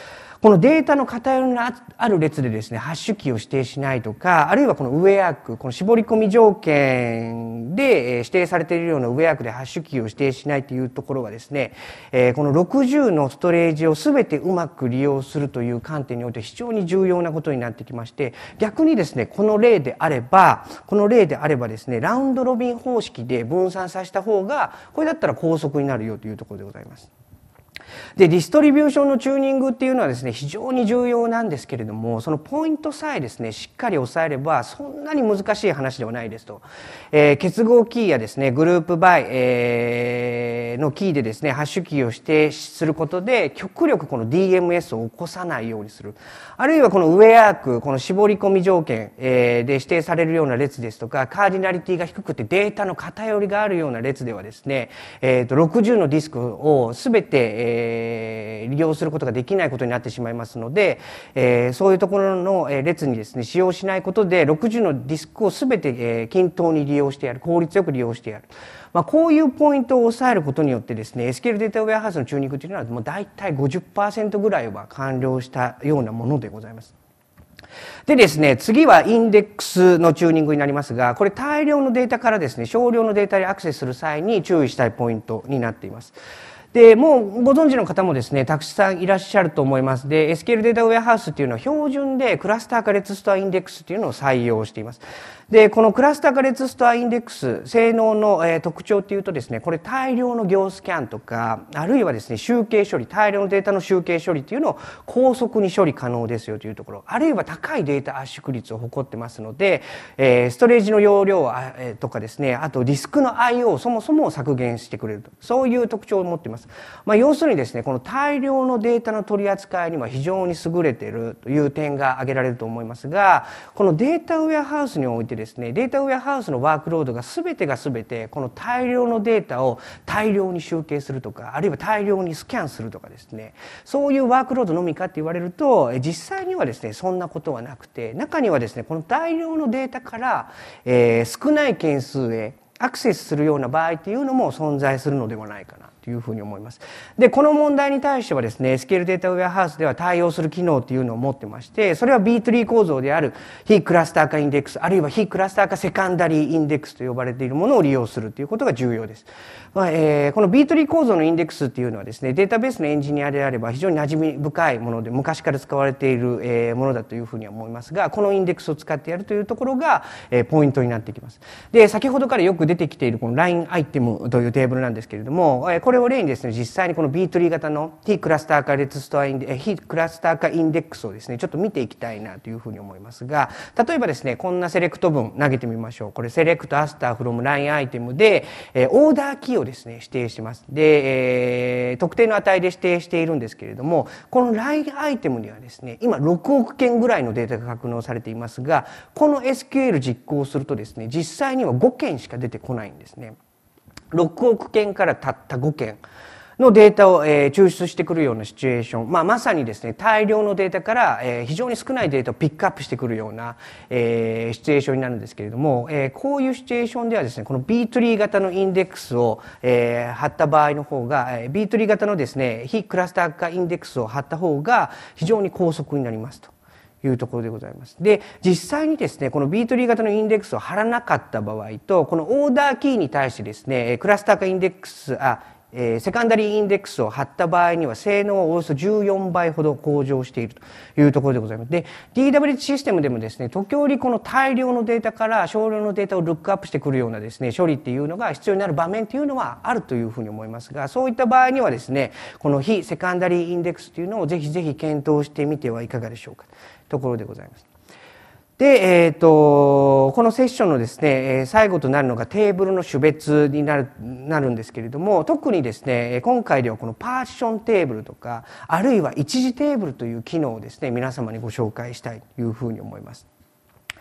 このデータの偏りのある列でですね、ハッシュキーを指定しないとか、あるいはこのウェア区、この絞り込み条件で指定されているようなウェア区でハッシュキーを指定しないというところはですね、この60のストレージを全てうまく利用するという観点において非常に重要なことになってきまして、逆にですね、この例であればですね、ラウンドロビン方式で分散させた方が、これだったら高速になるよというところでございます。で、ディストリビューションのチューニングっていうのはですね、非常に重要なんですけれども、そのポイントさえですね、しっかり押さえればそんなに難しい話ではないですと。結合キーやですね、グループバイ、のキーでですね、ハッシュキーを指定することで、極力この DMS を起こさないようにする。あるいはこのウェア区、この絞り込み条件、で指定されるような列ですとか、カーディナリティが低くてデータの偏りがあるような列ではですね、60のディスクを全て、利用することができないことになってしまいますので、そういうところの列にですね、使用しないことで60のディスクを全て、均等に利用してやる、効率よく利用してやる。こういうポイントを抑えることによってですね、SQL データウェアハウスのチューニングというのはもう大体 50% ぐらいは完了したようなものでございます。でですね、次はインデックスのチューニングになりますが、これ大量のデータからですね、少量のデータにアクセスする際に注意したいポイントになっています。で、もうご存知の方もですね、たくさんいらっしゃると思います。で、SQL データウェアハウスっていうのは標準でクラスター化列ストアインデックスっていうのを採用しています。で、このクラスター化列ストアインデックス、性能の特徴っていうとですね、これ大量の行スキャンとか、あるいはですね、集計処理、大量のデータの集計処理っていうのを高速に処理可能ですよというところ、あるいは高いデータ圧縮率を誇ってますので、ストレージの容量とかですね、あとディスクの I/O をそもそも削減してくれると、そういう特徴を持っています。要するにですね、この大量のデータの取り扱いには非常に優れているという点が挙げられると思いますが、このデータウェアハウスにおいてですね、データウェアハウスのワークロードが全てこの大量のデータを大量に集計するとか、あるいは大量にスキャンするとかですね、そういうワークロードのみかって言われると、実際にはですね、そんなことはなくて、中にはですね、この大量のデータから、少ない件数へアクセスするような場合っていうのも存在するのではないかなというふうに思います。で、この問題に対してはですね、SQL データウェアハウスでは対応する機能っていうのを持ってまして、それは B ツリー構造である非クラスター化インデックス、あるいは非クラスター化セカンダリーインデックスと呼ばれているものを利用するということが重要です。この B ツリー構造のインデックスっていうのはですね、データベースのエンジニアであれば非常に馴染み深いもので、昔から使われているものだというふうに思いますが、このインデックスを使ってやるというところがポイントになってきます。で、先ほどからよく出てきているこの LINE アイテムというテーブルなんですけれども、これを例にですね、実際にこの B ツリー型の非クラスター化列ストア非クラスター化インデックスをですね、ちょっと見ていきたいなというふうに思いますが、例えばですね、こんなセレクト文投げてみましょう。これセレクトアスターフロム LINE アイテムでオーダーキーをですね、指定してます。で、特定の値で指定しているんですけれども、この LINE アイテムにはですね、今6億件ぐらいのデータが格納されていますが、この SQL 実行するとですね、実際には5件しか出てこないんですね。6億件からたった5件のデータを抽出してくるようなシチュエーション、まさにですね、大量のデータから非常に少ないデータをピックアップしてくるようなシチュエーションになるんですけれども、こういうシチュエーションではですね、この B ツリー型のインデックスを貼った場合の方が、B ツリー型のですね、非クラスター化インデックスを貼った方が非常に高速になりますというところでございます。で、実際にですね、この B ツリー型のインデックスを貼らなかった場合と、このオーダーキーに対してですね、クラスター化インデックス、セカンダリーインデックスを貼った場合には性能はおよそ14倍ほど向上しているというところでございます。で、DWH システムでもですね、時折この大量のデータから少量のデータをルックアップしてくるようなですね、処理っていうのが必要になる場面っていうのはあるというふうに思いますが、そういった場合にはですね、この非セカンダリーインデックスというのをぜひぜひ検討してみてはいかがでしょうかというところでございます。で、このセッションのですね、最後となるのがテーブルの種別になるんですけれども、特にですね、今回ではこのパーティションテーブルとか、あるいは一時テーブルという機能をですね、皆様にご紹介したいというふうに思います。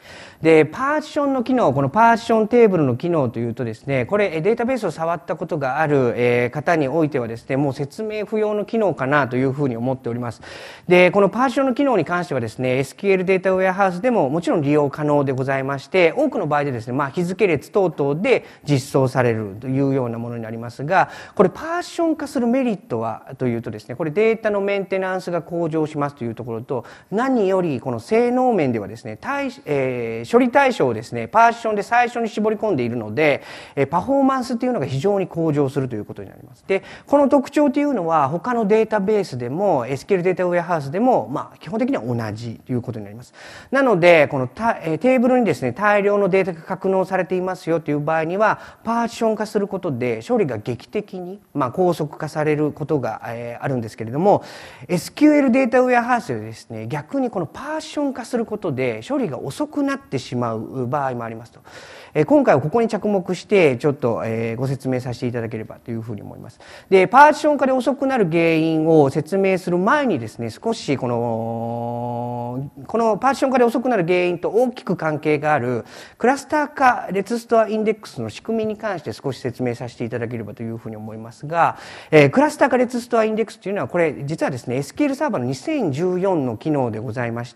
でパーティションの機能、このパーティションテーブルの機能というとですね、これデータベースを触ったことがある方においてはですね、もう説明不要の機能かなというふうに思っております。でこのパーティションの機能に関してはですね、 SQL データウェアハウスでももちろん利用可能でございまして、多くの場合でですね、日付列等々で実装されるというようなものになりますが、これパーティション化するメリットはというとですね、これデータのメンテナンスが向上しますというところと、何よりこの性能面ではですね、処理対象をですね、パーティションで最初に絞り込んでいるので、パフォーマンスというのが非常に向上するということになります。でこの特徴というのは他のデータベースでも SQL データウェアハウスでも基本的には同じということになります。なのでこのテーブルにですね、大量のデータが格納されていますよという場合には、パーティション化することで処理が劇的に高速化されることがあるんですけれども、 SQL データウェアハウスでですね、逆にこのパーティション化することで処理が遅くなってしまう場合もありますと。今回はここに着目してちょっとご説明させていただければというふうに思います。でパーティション化で遅くなる原因を説明する前にですね、少しこのパーティション化で遅くなる原因と大きく関係があるクラスター化レツストアインデックスの仕組みに関して少し説明させていただければというふうに思いますが、クラスター化レツストアインデックスというのは、これ実はですね SQL サーバーの2014の機能でございまして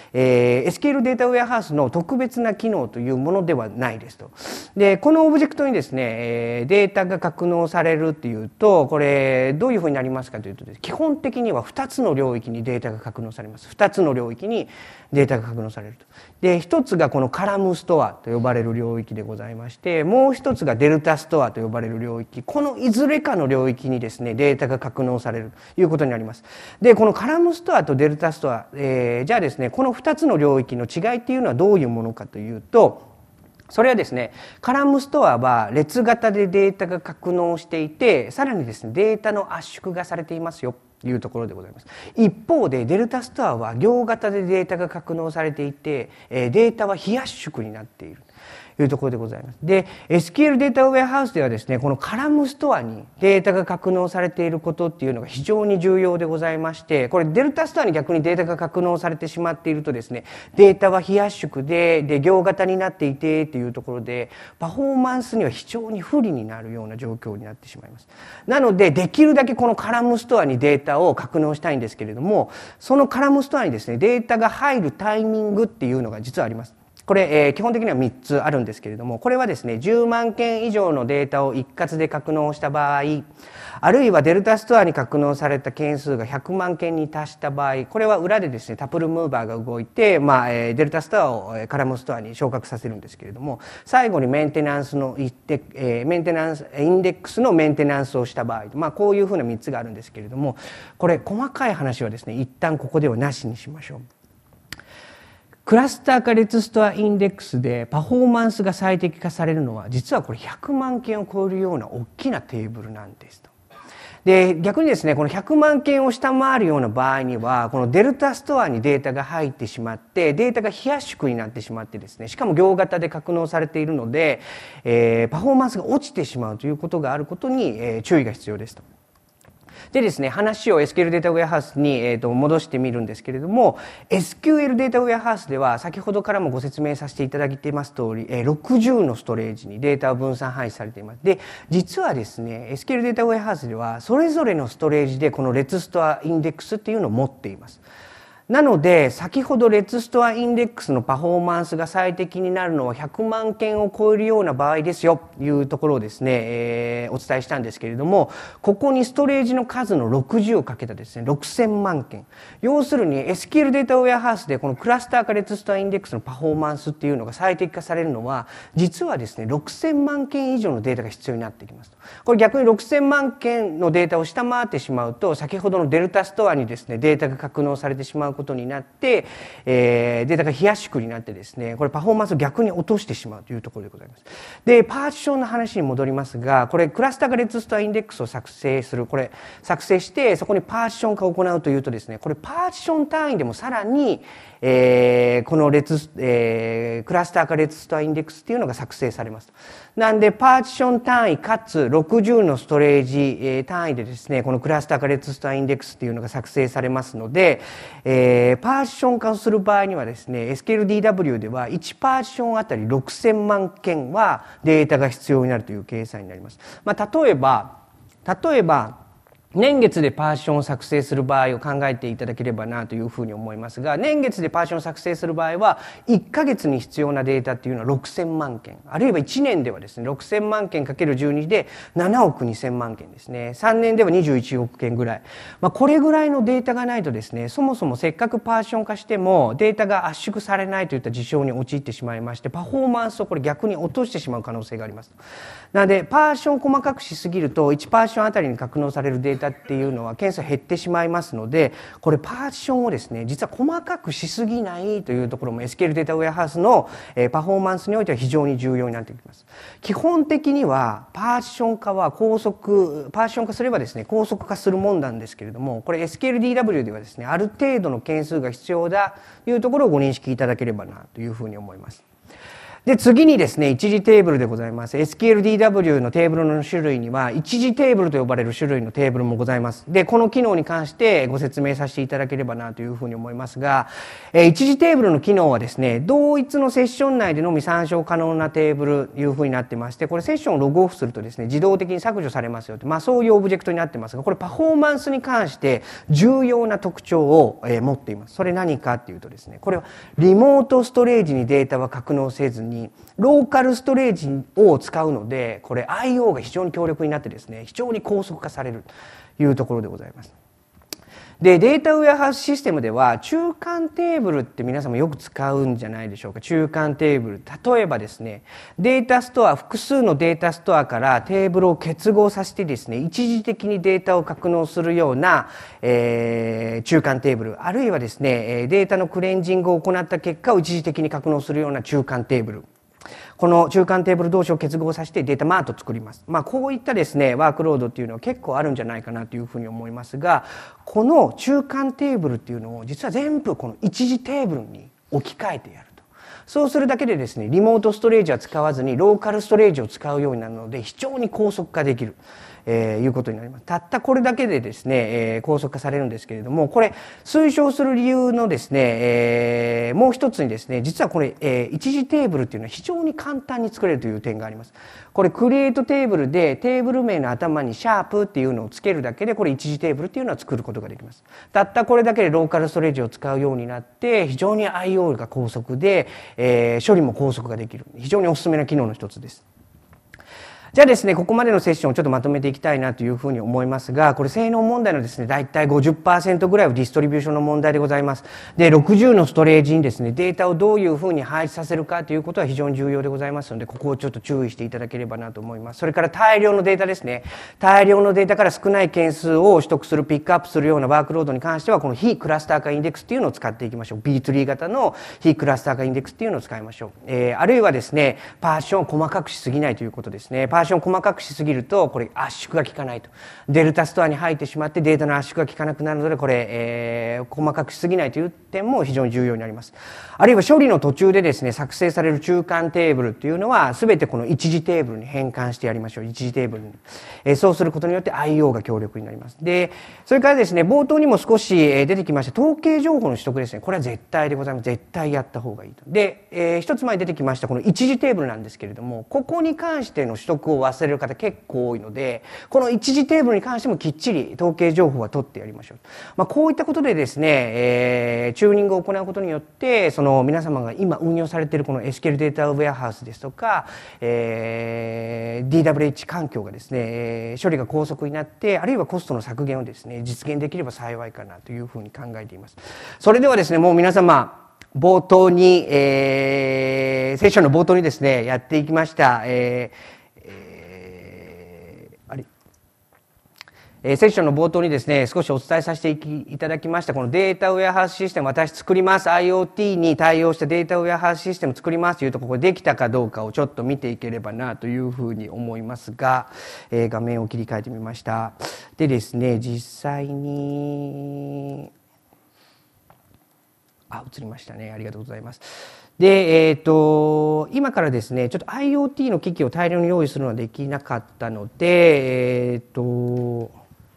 、SQL データウェアハウスの特別な機能というものではないですと。でこのオブジェクトにですねデータが格納されるっていうと、これどういうふうになりますかというと、基本的には2つの領域にデータが格納されます。2つの領域にデータが格納されると。で1つがこのカラムストアと呼ばれる領域でございまして、もう1つがデルタストアと呼ばれる領域、このいずれかの領域にですねデータが格納されるということになります。でこのカラムストアとデルタストア、じゃあですね、この2つの領域の違いっていうのはどういうものかというと、それはですね、カラムストアは列型でデータが格納していて、さらにですねデータの圧縮がされていますよというところでございます。一方でデルタストアは行型でデータが格納されていて、データは非圧縮になっているというところでございます。で SQL データウェアハウスではですね、このカラムストアにデータが格納されていることっていうのが非常に重要でございまして、これデルタストアに逆にデータが格納されてしまっているとですね、データは非圧縮で行型になっていてっていうところで、パフォーマンスには非常に不利になるような状況になってしまいます。なのでできるだけこのカラムストアにデータを格納したいんですけれども、そのカラムストアにですねデータが入るタイミングっていうのが実はあります。これ、基本的には3つあるんですけれども、これはですね10万件以上のデータを一括で格納した場合、あるいはデルタストアに格納された件数が100万件に達した場合、これは裏でですねタプルムーバーが動いて、デルタストアをカラムストアに昇格させるんですけれども、最後にメンテナンスのインデックスのメンテナンスをした場合、こういうふうな3つがあるんですけれども、これ細かい話はですね一旦ここではなしにしましょう。クラスター化レツストアインデックスでパフォーマンスが最適化されるのは、実はこれ100万件を超えるような大きなテーブルなんですと。で逆にですね、この100万件を下回るような場合には、このデルタストアにデータが入ってしまって、データが非圧縮になってしまってですね、しかも行型で格納されているので、パフォーマンスが落ちてしまうということがあることに、注意が必要ですと。でですね、話を SQL データウェアハウスに、戻してみるんですけれども、 SQL データウェアハウスでは先ほどからもご説明させていただいています通り、60のストレージにデータを分散配置されています。で実はですね SQL データウェアハウスではそれぞれのストレージでこのレツストアインデックスっていうのを持っています。なので先ほどレツストアインデックスのパフォーマンスが最適になるのは100万件を超えるような場合ですよというところをですね、お伝えしたんですけれども、ここにストレージの数の60をかけたですね6000万件、要するに SQL データウェアハウスでこのクラスター化レツストアインデックスのパフォーマンスっていうのが最適化されるのは、実はですね6000万件以上のデータが必要になってきますと。これ逆に6000万件のデータを下回ってしまうと、先ほどのデルタストアにですねデータが格納されてしまうことになって、データが非圧縮になってですね、これパフォーマンスを逆に落としてしまうというところでございます。でパーティションの話に戻りますが、これクラスター化レツストアインデックスを作成する、これ作成してそこにパーティション化を行うというとですね、これパーティション単位でもさらに、このクラスター化レツストアインデックスっていうのが作成されます。 なんでパーティション単位かつ60のストレージ単位でですね、このクラスター化列スターインデックスっていうのが作成されますので、パーティション化をする場合にはですね、SQLDW では1パーティションあたり6000万件はデータが必要になるという計算になります。例えば年月でパーティションを作成する場合を考えていただければなというふうに思いますが、年月でパーティションを作成する場合は1ヶ月に必要なデータっていうのは6000万件、あるいは1年ではですね6000万件 ×12 で7億2000万件ですね。3年では21億件ぐらい、これぐらいのデータがないとですね、そもそもせっかくパーティション化してもデータが圧縮されないといった事象に陥ってしまいまして、パフォーマンスをこれ逆に落としてしまう可能性があります。なのでパーティションを細かくしすぎると1パーティションあたりに格納されるデータっていうのは件数減ってしまいますので、これパーティションをですね実は細かくしすぎないというところも SQL データウェアハウスのパフォーマンスにおいては非常に重要になってきます。基本的にはパーティション化はパーティション化すればですね高速化するもんなんですけれども、これ SQLDW ではですねある程度の件数が必要だというところをご認識いただければなというふうに思います。で次にですね一時テーブルでございます。 SQLDW のテーブルの種類には一時テーブルと呼ばれる種類のテーブルもございます。でこの機能に関してご説明させていただければなというふうに思いますが、一時テーブルの機能はですね同一のセッション内でのみ参照可能なテーブルというふうになってまして、これセッションをログオフするとですね自動的に削除されますよと、そういうオブジェクトになってますが、これパフォーマンスに関して重要な特徴を持っています。それ何かっていうとですね、これはリモートストレージにデータは格納せずにローカルストレージを使うので、これ I/O が非常に強力になってですね非常に高速化されるというところでございます。でデータウェアハウスシステムでは中間テーブルって皆さんもよく使うんじゃないでしょうか。中間テーブル、例えばですねデータストア、複数のデータストアからテーブルを結合させてですね一時的にデータを格納するような、中間テーブル、あるいはですねデータのクレンジングを行った結果を一時的に格納するような中間テーブル、この中間テーブル同士を結合させてデータマートを作ります。こういったですねワークロードっていうのは結構あるんじゃないかなというふうに思いますが、この中間テーブルっていうのを実は全部この一時テーブルに置き換えてやると。そうするだけでですねリモートストレージは使わずにローカルストレージを使うようになるので非常に高速化できる。いうことになります。たったこれだけでですね、高速化されるんですけれども、これ推奨する理由のですね、もう一つにですね、実はこれ、一時テーブルっていうのは非常に簡単に作れるという点があります。これクリエイトテーブルでテーブル名の頭にシャープっていうのをつけるだけでこれ一時テーブルっていうのは作ることができます。たったこれだけでローカルストレージを使うようになって非常に I/O が高速で、処理も高速ができる非常におすすめな機能の一つです。じゃあですね、ここまでのセッションをちょっとまとめていきたいなというふうに思いますが、これ性能問題のですね、だいたい 50% ぐらいはディストリビューションの問題でございます。で、60のストレージにですね、データをどういうふうに配置させるかということは非常に重要でございますので、ここをちょっと注意していただければなと思います。それから大量のデータですね。大量のデータから少ない件数を取得する、ピックアップするようなワークロードに関しては、この非クラスター化インデックスっていうのを使っていきましょう。B3 型の非クラスター化インデックスっていうのを使いましょう。あるいはですね、パーションを細かくしすぎないということですね。パーションを細かくしすぎるとこれ圧縮が効かないと、デルタストアに入ってしまってデータの圧縮が効かなくなるので、これ、細かくしすぎないという点も非常に重要になります。あるいは処理の途中でですね作成される中間テーブルっていうのは全てこの一時テーブルに変換してやりましょう。一時テーブルに、そうすることによって I/O が強力になります。でそれからですね冒頭にも少し出てきました統計情報の取得ですね。これは絶対でございます。絶対やった方がいいと。で、一つ前に出てきましたこの一時テーブルなんですけれども、ここに関しての取得を忘れる方結構多いので、この一時テーブルに関してもきっちり統計情報は取ってやりましょう。こういったことでですね、チューニングを行うことによってその皆様が今運用されているこの SQL データウェアハウスですとか、DWH 環境がですね、処理が高速になって、あるいはコストの削減をですね実現できれば幸いかなというふうに考えています。それではですねもう皆様冒頭に、セッションの冒頭にですねやっていきました、セッションの冒頭にですね少しお伝えさせていただきましたこのデータウェアハウスシステム私作ります IoT に対応したデータウェアハウスシステム作りますというところできたかどうかをちょっと見ていければなというふうに思いますが、画面を切り替えてみました。でですね実際に映りましたね。ありがとうございます。 で、今からですね、ちょっと IoT の機器を大量に用意するのはできなかったので、ちょ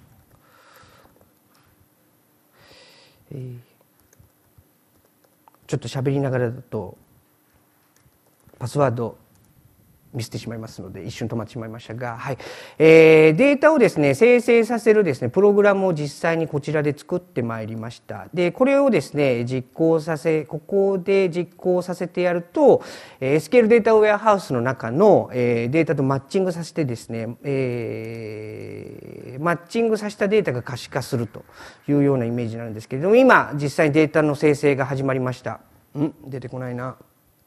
っと喋りながらだとパスワードミスってしまいますので一瞬止まってしまいましたが、はい、データをですね生成させるですねプログラムを実際にこちらで作ってまいりました。でこれをですねここで実行させてやると SQL データウェアハウスの中のデータとマッチングさせてですね、マッチングさせたデータが可視化するというようなイメージなんですけれども、今実際にデータの生成が始まりました。出てこないな。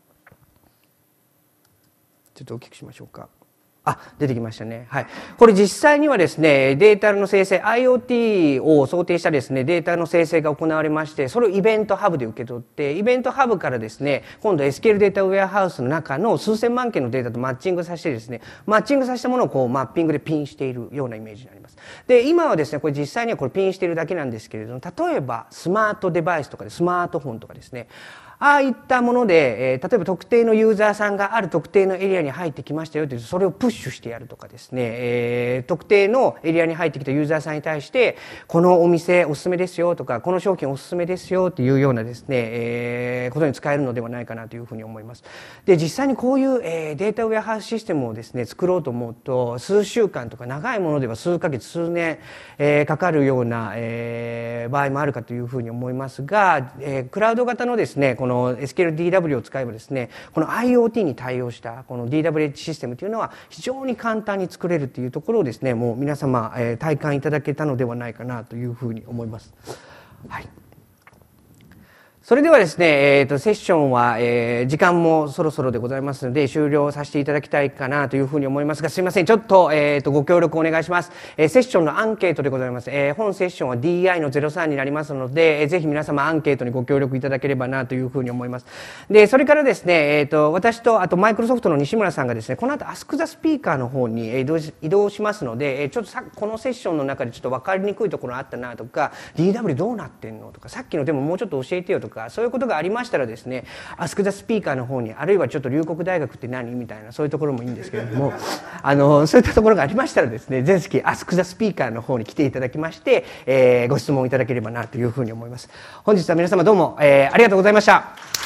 ちょっと大きくしましょうか。出てきましたね。はい。これ実際にはですね、データの生成、IoT を想定したですね、データの生成が行われまして、それをイベントハブで受け取って、イベントハブからですね、今度 SQL データウェアハウスの中の数千万件のデータとマッチングさせてですね、マッチングさせたものをこうマッピングでピンしているようなイメージになります。で、今はですね、これ実際にはこれピンしているだけなんですけれども、例えばスマートデバイスとかで、スマートフォンとかですね、ああいったもので、例えば特定のユーザーさんがある特定のエリアに入ってきましたよという、それをプッシュしてやるとかですね、特定のエリアに入ってきたユーザーさんに対してこのお店おすすめですよとかこの商品おすすめですよというようなですね、ことに使えるのではないかなというふうに思います。で実際にこういう、データウェアハウスシステムをですね作ろうと思うと数週間とか長いものでは数ヶ月数年、かかるような、場合もあるかというふうに思いますが、クラウド型のですねこの SQL-DW を使えばですね、この IoT に対応したこの DWH システムというのは非常に簡単に作れるというところをですね、もう皆様、体感いただけたのではないかなというふうに思います。はい。それではですね、セッションは、時間もそろそろでございますので終了させていただきたいかなというふうに思いますが、すいません、ちょっと、ご協力お願いします。セッションのアンケートでございます。本セッションは DI の03になりますので、ぜひ皆様アンケートにご協力いただければなというふうに思います。で、それからですね、私とあとマイクロソフトの西村さんがですね、この後 Ask the Speaker の方に移動しますので、ちょっとこのセッションの中でちょっと分かりにくいところあったなとか、DW どうなってんのとか、さっきのでももうちょっと教えてよとか、そういうことがありましたらですね、Ask the Speaker の方に、あるいはちょっと龍谷大学って何みたいな、そういうところもいいんですけれどもそういったところがありましたらですね、ぜひ Ask the Speaker の方に来ていただきまして、ご質問いただければなというふうに思います。本日は皆様どうも、ありがとうございました。